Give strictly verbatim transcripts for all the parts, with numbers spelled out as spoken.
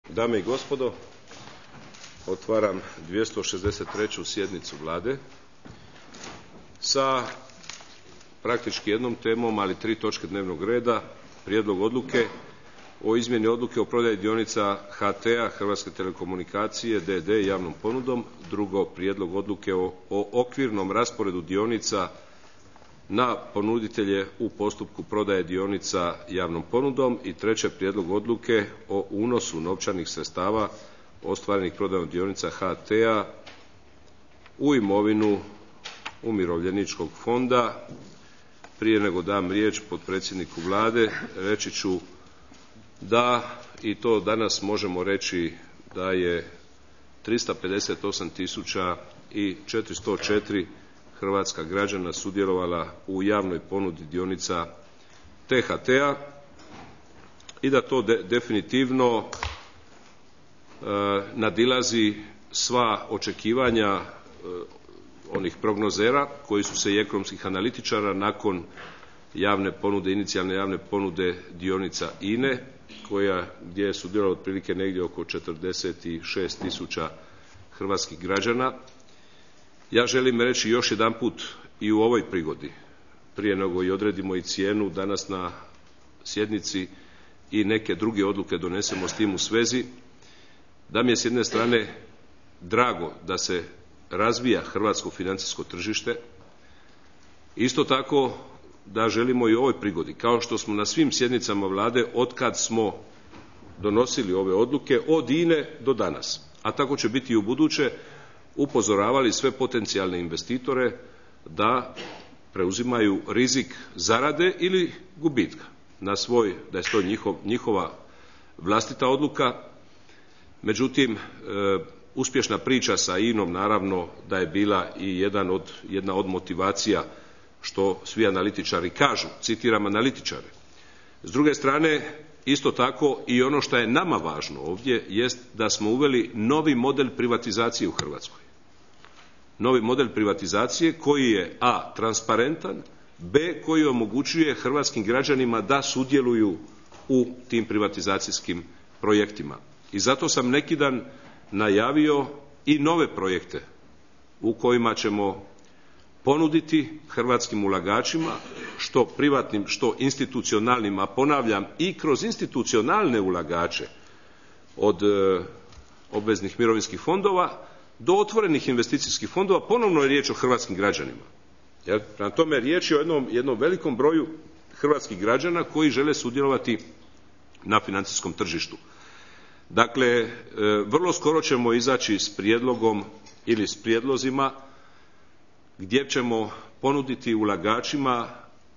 Dame i gospodo, otvaram dvjesto šezdeset treću sjednicu Vlade sa praktički jednom temom, ali tri točke dnevnog reda. Prijedlog odluke o izmjeni odluke o prodaji dionica H T-a, Hrvatske telekomunikacije d d javnom ponudom. Drugo, prijedlog odluke o, o okvirnom rasporedu dionica na ponuditelje u postupku prodaje dionica javnom ponudom. I treće, prijedlog odluke o unosu novčanih sredstava ostvarenih prodajom dionica H T-a u imovinu umirovljeničkog fonda. Prije nego dam riječ potpredsjedniku Vlade, reći ću da i to danas možemo reći da je trista pedeset osam tisuća četiristo četiri hrvatska građana sudjelovala u javnoj ponudi dionica T H T-a i da to de, definitivno e, nadilazi sva očekivanja e, onih prognozera koji su se i ekonomskih analitičara nakon javne ponude, inicijalne javne ponude dionica I N E, koja, gdje je sudjelovalo otprilike negdje oko četrdeset šest tisuća hrvatskih građana. Ja želim reći još jedanput i u ovoj prigodi, prije nego i odredimo i cijenu danas na sjednici i neke druge odluke donesemo s tim u svezi, da mi je s jedne strane drago da se razvija hrvatsko financijsko tržište. Isto tako da želimo i u ovoj prigodi, kao što smo na svim sjednicama Vlade otkad smo donosili ove odluke od I N E do danas, a tako će biti i u buduće, upozoravali sve potencijalne investitore da preuzimaju rizik zarade ili gubitka na svoj, da je to njihov, njihova vlastita odluka. Međutim, e, uspješna priča sa I N O-m naravno da je bila i jedan od, jedna od motivacija, što svi analitičari kažu, citiram analitičare. S druge strane, isto tako i ono što je nama važno ovdje jest da smo uveli novi model privatizacije u Hrvatskoj. Novi model privatizacije koji je a. transparentan, b. koji omogućuje hrvatskim građanima da sudjeluju u tim privatizacijskim projektima. I zato sam neki dan najavio i nove projekte u kojima ćemo ponuditi hrvatskim ulagačima, što privatnim, što institucionalnim, a ponavljam i kroz institucionalne ulagače od e, obveznih mirovinskih fondova do otvorenih investicijskih fondova. Ponovno je riječ o hrvatskim građanima. Jer, prema tome, riječ je o jednom, jednom velikom broju hrvatskih građana koji žele sudjelovati na financijskom tržištu. Dakle, e, vrlo skoro ćemo izaći s prijedlogom ili s prijedlozima gdje ćemo ponuditi ulagačima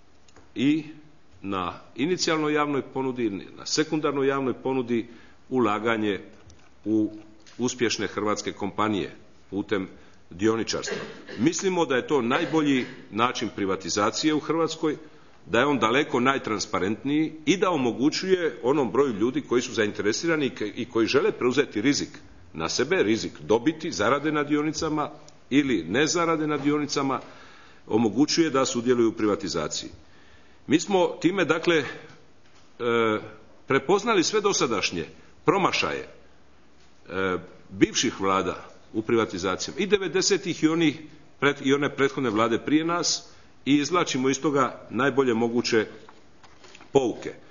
i na inicijalnoj javnoj ponudi, na sekundarnoj javnoj ponudi ulaganje u uspješne hrvatske kompanije putem dioničarstva. Mislimo da je to najbolji način privatizacije u Hrvatskoj, da je on daleko najtransparentniji i da omogućuje onom broju ljudi koji su zainteresirani i koji žele preuzeti rizik na sebe, rizik dobiti, zarade na dionicama ili ne zarade na dionicama, omogućuje da sudjeluju u privatizaciji. Mi smo time, dakle, e, prepoznali sve dosadašnje promašaje e, bivših vlada u privatizacijama i devedesetih i, onih, i one prethodne vlade prije nas i izvlačimo iz toga najbolje moguće pouke. E,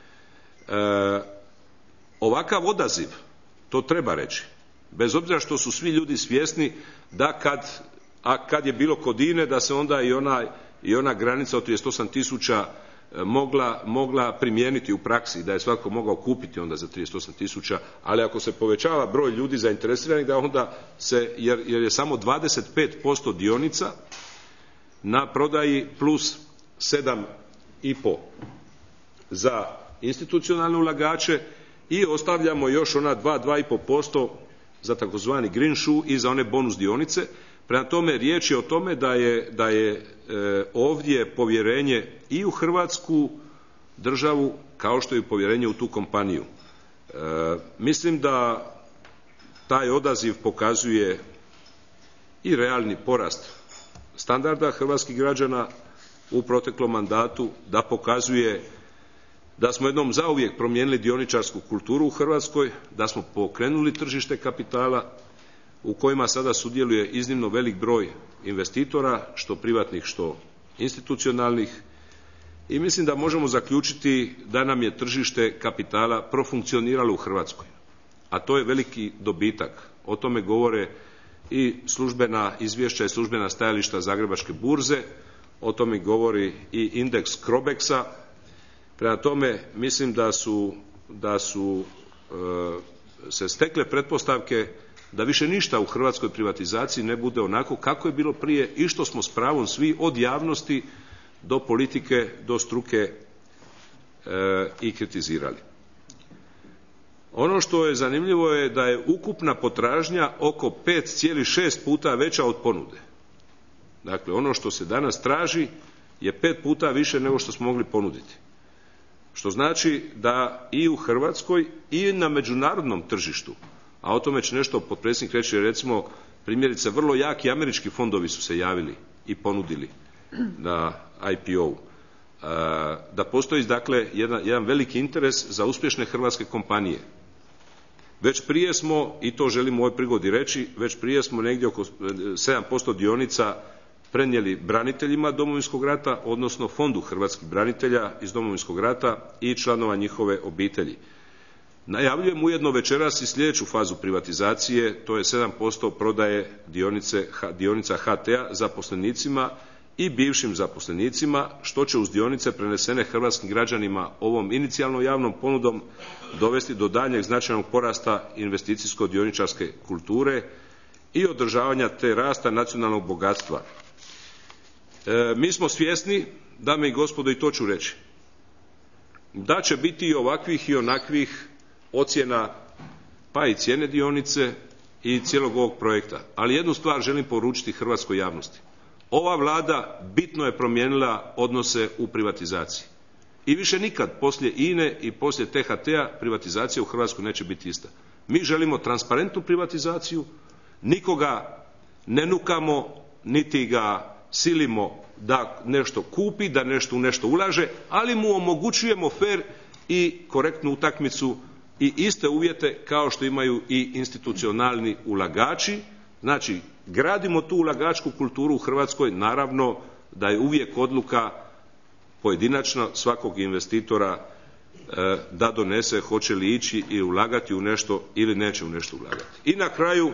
ovakav odaziv, to treba reći, bez obzira što su svi ljudi svjesni da kad, a kad je bilo kod I N E da se onda i ona, i ona granica od trideset osam tisuća mogla, mogla primijeniti u praksi, da je svatko mogao kupiti onda za trideset osam tisuća, ali ako se povećava broj ljudi zainteresiranih, da onda se, jer, jer je samo dvadeset pet posto dionica na prodaji plus sedam i pol za institucionalne ulagače i ostavljamo još ona dva, dva i pol posto za takozvani green shoe i za one bonus dionice. Prema tome, riječ je o tome da je, da je e, ovdje povjerenje i u Hrvatsku državu kao što je povjerenje u tu kompaniju. E, mislim da taj odaziv pokazuje i realni porast standarda hrvatskih građana u proteklom mandatu, da pokazuje da smo jednom zauvijek promijenili dioničarsku kulturu u Hrvatskoj, da smo pokrenuli tržište kapitala u kojima sada sudjeluje iznimno velik broj investitora, što privatnih, što institucionalnih, i mislim da možemo zaključiti da nam je tržište kapitala profunkcioniralo u Hrvatskoj, a to je veliki dobitak. O tome govore i službena izvješća i službena stajališta Zagrebačke burze, o tome govori i indeks Crobexa. Prema tome mislim da su, da su e, se stekle pretpostavke da više ništa u hrvatskoj privatizaciji ne bude onako kako je bilo prije i što smo s pravom svi od javnosti do politike, do struke e, i kritizirali. Ono što je zanimljivo je da je ukupna potražnja oko pet zarez šest puta veća od ponude. Dakle, ono što se danas traži je pet puta više nego što smo mogli ponuditi. Što znači da i u Hrvatskoj i na međunarodnom tržištu, a o tome će nešto potpredsjednik reći, recimo primjerice vrlo jaki američki fondovi su se javili i ponudili na I P O. Da postoji dakle jedan, jedan veliki interes za uspješne hrvatske kompanije. Već prije smo, i to želim u ovoj prigodi reći, već prije smo negdje oko sedam posto dionica prenijeli braniteljima Domovinskog rata, odnosno Fondu hrvatskih branitelja iz Domovinskog rata i članova njihove obitelji. Najavljujem ujedno večeras i sljedeću fazu privatizacije, to je sedam posto prodaje dionice, dionica H T-a zaposlenicima i bivšim zaposlenicima, što će uz dionice prenesene hrvatskim građanima ovom inicijalnom javnom ponudom dovesti do daljnjeg značajnog porasta investicijsko-dioničarske kulture i održavanja te rasta nacionalnog bogatstva. E, mi smo svjesni, dame i gospodo, i to ću reći, da će biti i ovakvih i onakvih ocjena, pa i cijene dionice i cijelog ovog projekta. Ali jednu stvar želim poručiti hrvatskoj javnosti. Ova Vlada bitno je promijenila odnose u privatizaciji. I više nikad poslije I N E i poslije T H T-a privatizacija u Hrvatskoj neće biti ista. Mi želimo transparentnu privatizaciju, nikoga ne nukamo, niti ga silimo da nešto kupi, da nešto u nešto ulaže, ali mu omogućujemo fer i korektnu utakmicu i iste uvjete kao što imaju i institucionalni ulagači. Znači, gradimo tu ulagačku kulturu u Hrvatskoj, naravno da je uvijek odluka pojedinačna svakog investitora e, da donese hoće li ići i ulagati u nešto ili neće u nešto ulagati. I na kraju,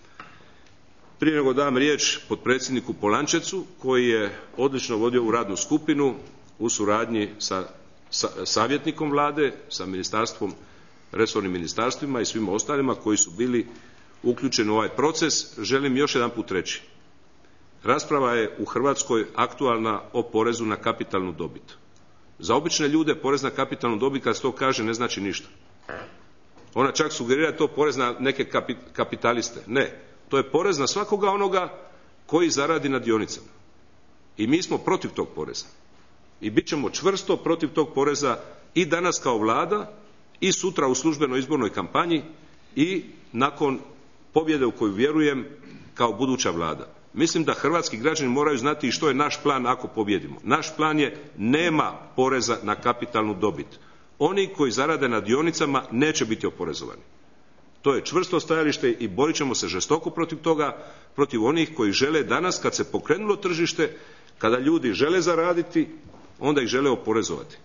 prije nego dam riječ potpredsjedniku Polančecu, koji je odlično vodio ovu radnu skupinu u suradnji sa, sa savjetnikom Vlade, sa ministarstvom, resornim ministarstvima i svima ostalima koji su bili uključeni u ovaj proces, želim još jedan put reći. Rasprava je u Hrvatskoj aktualna o porezu na kapitalnu dobit. Za obične ljude porez na kapitalnu dobit, kad se to kaže, ne znači ništa. Ona čak sugerira to porez na neke kapitaliste. Ne, to je porez na svakoga onoga koji zaradi na dionicama. I mi smo protiv tog poreza. I bit ćemo čvrsto protiv tog poreza i danas kao Vlada, i sutra u službenoj izbornoj kampanji, i nakon pobjede u koju vjerujem kao buduća Vlada. Mislim da hrvatski građani moraju znati što je naš plan ako pobjedimo. Naš plan je nema poreza na kapitalnu dobit. Oni koji zarade na dionicama neće biti oporezovani. To je čvrsto stajalište i borit ćemo se žestoko protiv toga, protiv onih koji žele danas, kad se pokrenulo tržište, kada ljudi žele zaraditi, onda ih žele oporezovati.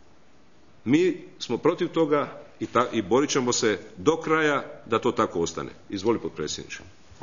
Mi smo protiv toga i, ta, i borit ćemo se do kraja da to tako ostane. Izvoli, potpredsjedniče.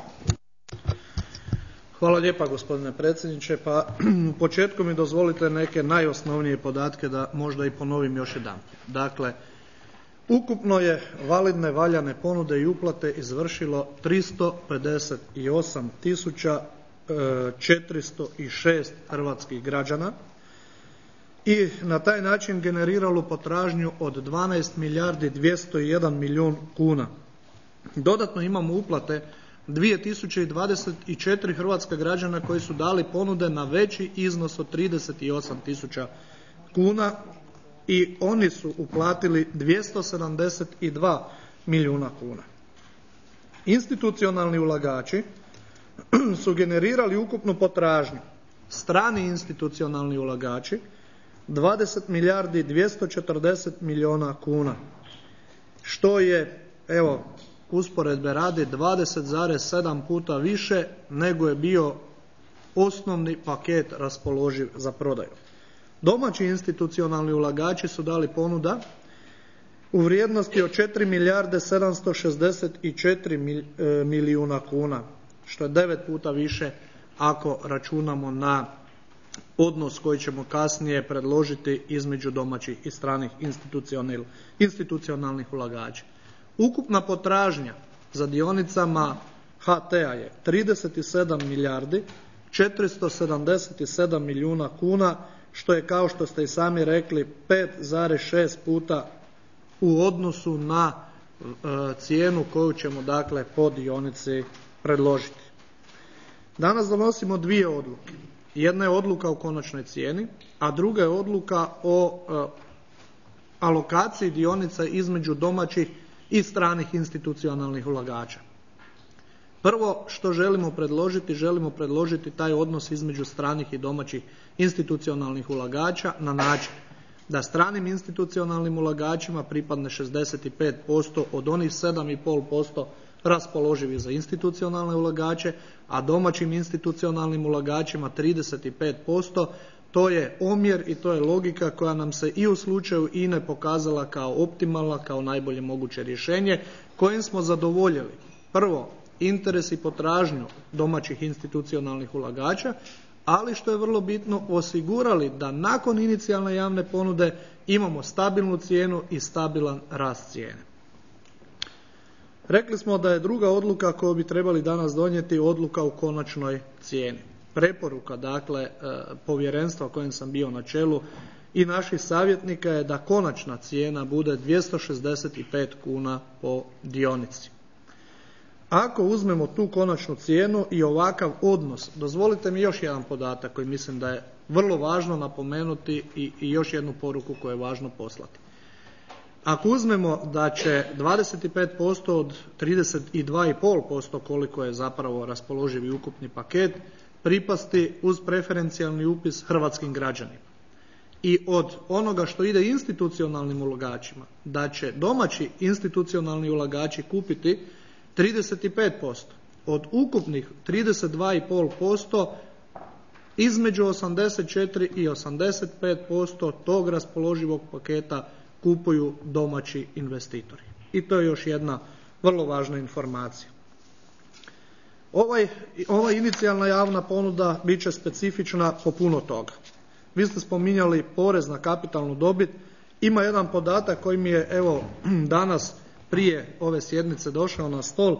Hvala lijepa, gospodine predsjedniče. Pa u početku mi dozvolite neke najosnovnije podatke da možda i ponovim još jedan. Dakle, ukupno je validne valjane ponude i uplate izvršilo tristo pedeset osam tisuća četiristo šest hrvatskih građana i na taj način generiralo potražnju od dvanaest milijardi dvjesto jedan milijun kuna. Dodatno imamo uplate dvije tisuće dvadeset četiri hrvatska građana koji su dali ponude na veći iznos od trideset osam tisuća kuna i oni su uplatili dvjesto sedamdeset dva milijuna kuna. Institucionalni ulagači su generirali ukupnu potražnju. Strani institucionalni ulagači dvadeset milijardi dvjesto četrdeset milijuna kuna, što je, evo, usporedbe radi, dvadeset zarez sedam puta više nego je bio osnovni paket raspoloživ za prodaju. Domaći institucionalni ulagači su dali ponuda u vrijednosti od četiri milijarde sedamsto šezdeset četiri milijuna kuna, što je devet puta više ako računamo na odnos koji ćemo kasnije predložiti između domaćih i stranih institucionalnih ulagača. Ukupna potražnja za dionicama H T-a je trideset sedam milijardi četiristo sedamdeset sedam milijuna kuna, što je, kao što ste i sami rekli, pet zarez šest puta u odnosu na e, cijenu koju ćemo, dakle, po dionici predložiti. Danas donosimo dvije odluke. Jedna je odluka o konačnoj cijeni, a druga je odluka o e, alokaciji dionica između domaćih i stranih institucionalnih ulagača. Prvo što želimo predložiti, želimo predložiti taj odnos između stranih i domaćih institucionalnih ulagača na način da stranim institucionalnim ulagačima pripadne šezdeset pet posto od onih sedam i pol posto raspoloživih za institucionalne ulagače, a domaćim institucionalnim ulagačima trideset pet posto. To je omjer i to je logika koja nam se i u slučaju I N E pokazala kao optimalna, kao najbolje moguće rješenje, kojim smo zadovoljili prvo interes i potražnju domaćih institucionalnih ulagača, ali što je vrlo bitno, osigurali da nakon inicijalne javne ponude imamo stabilnu cijenu i stabilan rast cijene. Rekli smo da je druga odluka koju bi trebali danas donijeti odluka u konačnoj cijeni. Preporuka, dakle, povjerenstva kojem sam bio na čelu i naših savjetnika je da konačna cijena bude dvjesto šezdeset pet kuna po dionici. Ako uzmemo tu konačnu cijenu i ovakav odnos, dozvolite mi još jedan podatak koji mislim da je vrlo važno napomenuti i, i još jednu poruku koju je važno poslati. Ako uzmemo da će dvadeset pet posto od trideset dva i pol posto koliko je zapravo raspoloživi ukupni paket pripasti uz preferencijalni upis hrvatskim građanima i od onoga što ide institucionalnim ulagačima, da će domaći institucionalni ulagači kupiti trideset pet posto, od ukupnih trideset dva i pol posto između osamdeset četiri i osamdeset pet posto tog raspoloživog paketa kupuju domaći investitori. I to je još jedna vrlo važna informacija. Ovaj, ova inicijalna javna ponuda bit će specifična po puno toga. Vi ste spominjali porez na kapitalnu dobit. Ima jedan podatak koji mi je, evo, danas prije ove sjednice došao na stol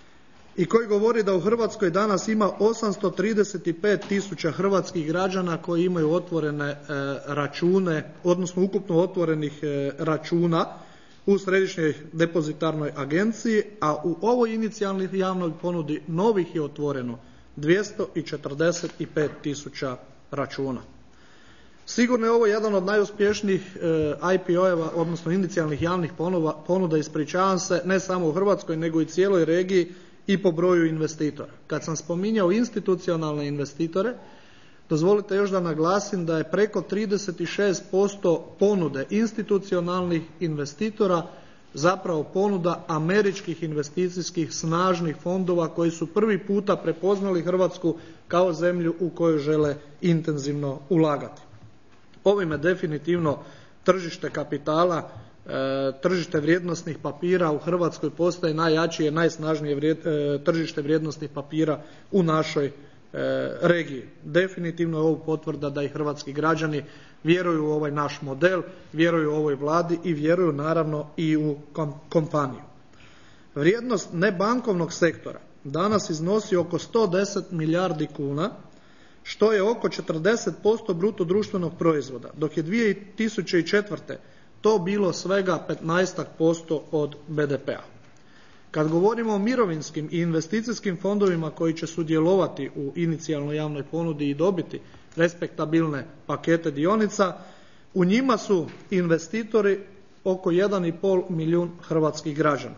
i koji govori da u Hrvatskoj danas ima osamsto trideset pet tisuća hrvatskih građana koji imaju otvorene e, račune, odnosno ukupno otvorenih e, računa u Središnjoj depozitarnoj agenciji, a u ovoj inicijalnoj javnoj ponudi novih je otvoreno dvjesto četrdeset pet tisuća računa. Sigurno je ovo jedan od najuspješnijih e, I P O-eva, odnosno inicijalnih javnih ponuda, ponuda, ispričavam se, ne samo u Hrvatskoj, nego i cijeloj regiji i po broju investitora. Kad sam spominjao institucionalne investitore, dozvolite još da naglasim da je preko trideset šest posto ponude institucionalnih investitora zapravo ponuda američkih investicijskih snažnih fondova koji su prvi puta prepoznali Hrvatsku kao zemlju u kojoj žele intenzivno ulagati. Ovime definitivno tržište kapitala, e, tržište vrijednosnih papira u Hrvatskoj postaje najjače i najsnažnije vrijed, e, tržište vrijednosnih papira u našoj e, regiji. Definitivno je ovo potvrda da i hrvatski građani vjeruju u ovaj naš model, vjeruju u ovoj vladi i vjeruju naravno i u kom, kompaniju. Vrijednost nebankovnog sektora danas iznosi oko sto deset milijardi kuna, što je oko četrdeset posto bruto društvenog proizvoda, dok je dvije tisuće četvrte to bilo svega petnaest posto od B D P-a. Kad govorimo o mirovinskim i investicijskim fondovima koji će sudjelovati u inicijalnoj javnoj ponudi i dobiti respektabilne pakete dionica, u njima su investitori oko jedan i pol milijun hrvatskih građana.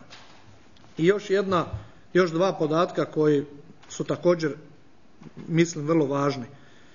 I još jedna, još dva podatka koji su također, mislim, vrlo važni.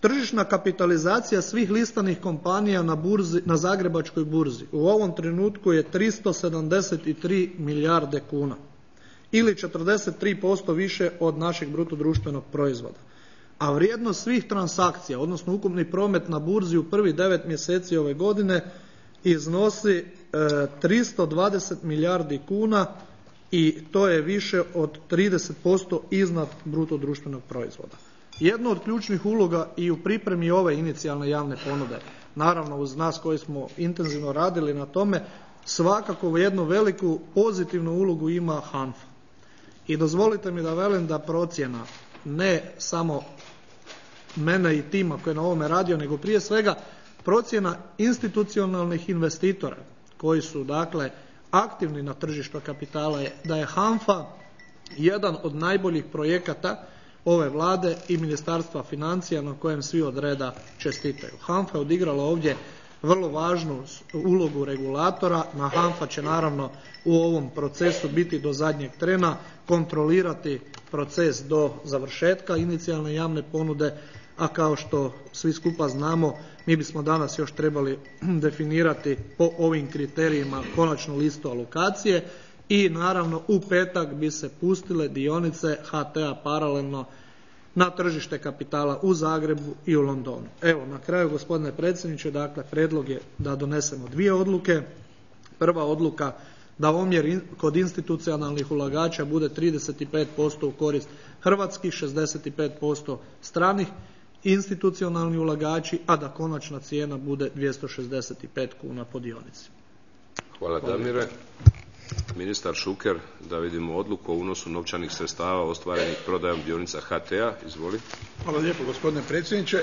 Tržišna kapitalizacija svih listanih kompanija na burzi, na Zagrebačkoj burzi u ovom trenutku je tristo sedamdeset tri milijarde kuna ili četrdeset tri posto više od našeg bruto društvenog proizvoda. A vrijednost svih transakcija, odnosno ukupni promet na burzi u prvih devet mjeseci ove godine iznosi e, tristo dvadeset milijardi kuna i to je više od trideset posto iznad bruto društvenog proizvoda. Jedno od ključnih uloga i u pripremi ove inicijalne javne ponude, naravno uz nas koji smo intenzivno radili na tome, svakako jednu veliku pozitivnu ulogu ima HANFA. I dozvolite mi da velim da procjena ne samo mene i tima koji je na ovome radio, nego prije svega procjena institucionalnih investitora koji su dakle aktivni na tržištu kapitala je da je HANFA jedan od najboljih projekata ove Vlade i Ministarstva financija na kojem svi od reda čestitaju. HANFA je odigrala ovdje vrlo važnu ulogu regulatora. Na HANFA će naravno u ovom procesu biti do zadnjeg trena, kontrolirati proces do završetka inicijalne javne ponude, a kao što svi skupa znamo, mi bismo danas još trebali definirati po ovim kriterijima konačnu listu alokacije i naravno u petak bi se pustile dionice ha te-a paralelno na tržište kapitala u Zagrebu i u Londonu. Evo, na kraju, gospodine predsjedniče, dakle, prijedlog je da donesemo dvije odluke. Prva odluka da omjer kod institucionalnih ulagača bude trideset pet posto u korist hrvatskih, šezdeset pet posto stranih institucionalni ulagači, a da konačna cijena bude dvjesto šezdeset pet kuna po dionici. Hvala Damire. Ministar Šuker, da vidimo odluku o unosu novčanih sredstava ostvarenih prodajom dionica ha te-a. Izvoli. Hvala lijepo, gospodine predsjedniče.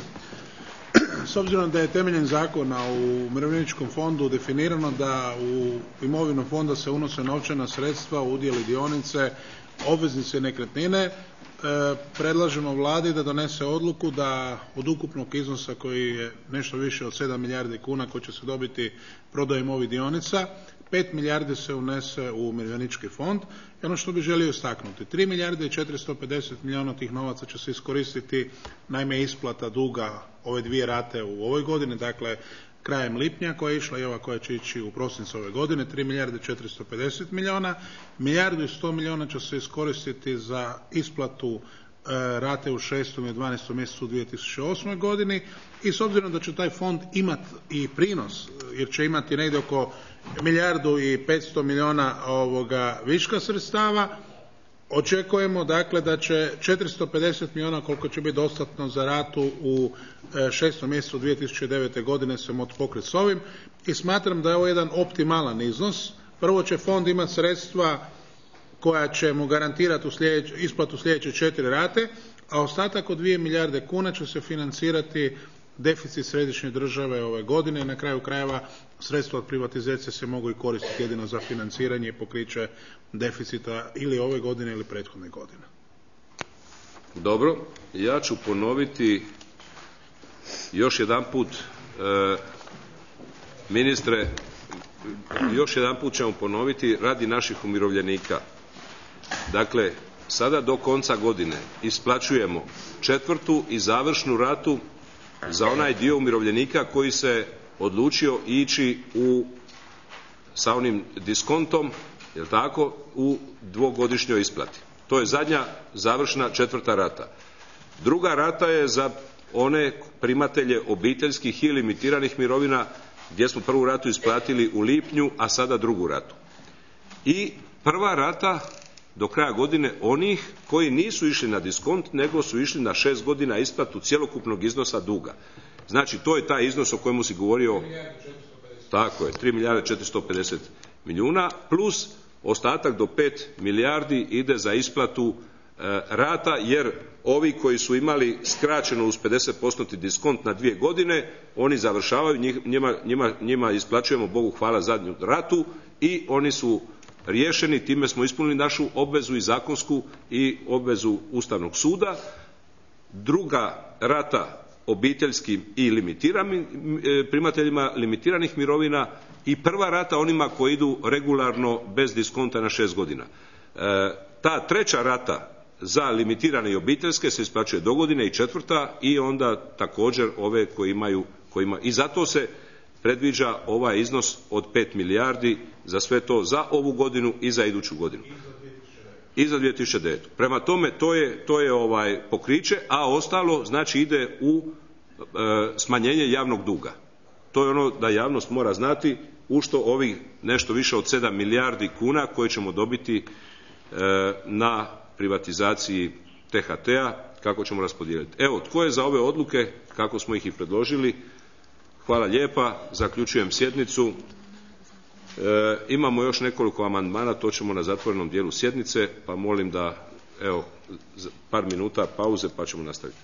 S obzirom da je temeljem zakona u umirovljeničkom fondu definirano da u imovinu fonda se unose novčana sredstva, udjeli, dionice, obveznice i nekretnine, predlažemo Vladi da donese odluku da od ukupnog iznosa koji je nešto više od sedam milijardi kuna koji će se dobiti prodajom ovih dionica, pet milijardi se unese u umirovljenički fond. I ono što bih želio istaknuti, tri milijarde i četiristo pedeset milijuna tih novaca će se iskoristiti, naime isplata duga ove dvije rate u ovoj godini, dakle krajem lipnja koja je išla i ova koja će ići u prosincu ove godine, tri milijarde četiristo pedeset milijuna, milijardu i sto milijuna će se iskoristiti za isplatu e, rate u šestom i dvanaestom mjesecu u dvije tisuće osmoj godini i s obzirom da će taj fond imati i prinos, jer će imati negdje oko milijardu i petsto milijuna ovoga viška sredstava, očekujemo dakle da će četiristo pedeset milijuna koliko će biti dostatno za ratu u šestom mjesecu dvije tisuće devete godine se moći pokriti s ovim i smatram da je ovo jedan optimalan iznos. Prvo će fond imati sredstva koja će mu garantirati u sljedeć, isplatu sljedeće četiri rate, a ostatak od dvije milijarde kuna će se financirati deficit središnje države ove godine. Na kraju krajeva sredstva od privatizacije se mogu i koristiti jedino za financiranje i pokriće deficita ili ove godine ili prethodne godine. Dobro, ja ću ponoviti još jedan put, e, ministre, još jedan put ćemo ponoviti radi naših umirovljenika. Dakle, sada do konca godine isplaćujemo četvrtu i završnu ratu za onaj dio umirovljenika koji se odlučio ići u, sa onim diskontom, jel tako, u dvogodišnjoj isplati. To je zadnja završna četvrta rata. Druga rata je za one primatelje obiteljskih i limitiranih mirovina gdje smo prvu ratu isplatili u lipnju, a sada drugu ratu. I prva rata do kraja godine onih koji nisu išli na diskont, nego su išli na šest godina isplatu cjelokupnog iznosa duga. Znači, to je taj iznos o kojemu si govorio. Tako je, tri milijarde četiristo pedeset milijuna, plus ostatak do pet milijardi ide za isplatu e, rata, jer ovi koji su imali skraćeno uz pedeset posto diskont na dvije godine, oni završavaju, njima, njima, njima isplaćujemo, Bogu hvala, zadnju ratu i oni su riješeni, time smo ispunili našu obvezu i zakonsku i obvezu Ustavnog suda. Druga rata obiteljskim i limitiranim primateljima limitiranih mirovina i prva rata onima koji idu regularno bez diskonta na šest godina. E, ta treća rata za limitirane i obiteljske se isplaćuje do godine i četvrta i onda također ove koji imaju, kojima, i zato se predviđa ovaj iznos od pet milijardi za sve to, za ovu godinu i za iduću godinu. I za dvije tisuće devetu. Prema tome, to je, to je ovaj pokriće, a ostalo znači ide u e, smanjenje javnog duga. To je ono da javnost mora znati u što ovih nešto više od sedam milijardi kuna koje ćemo dobiti e, na privatizaciji T H T-a, kako ćemo raspodijeliti. Evo, tko je za ove odluke, kako smo ih i predložili? Hvala lijepa, zaključujem sjednicu. E, imamo još nekoliko amandmana, to ćemo na zatvorenom dijelu sjednice, pa molim da, evo, par minuta pauze pa ćemo nastaviti.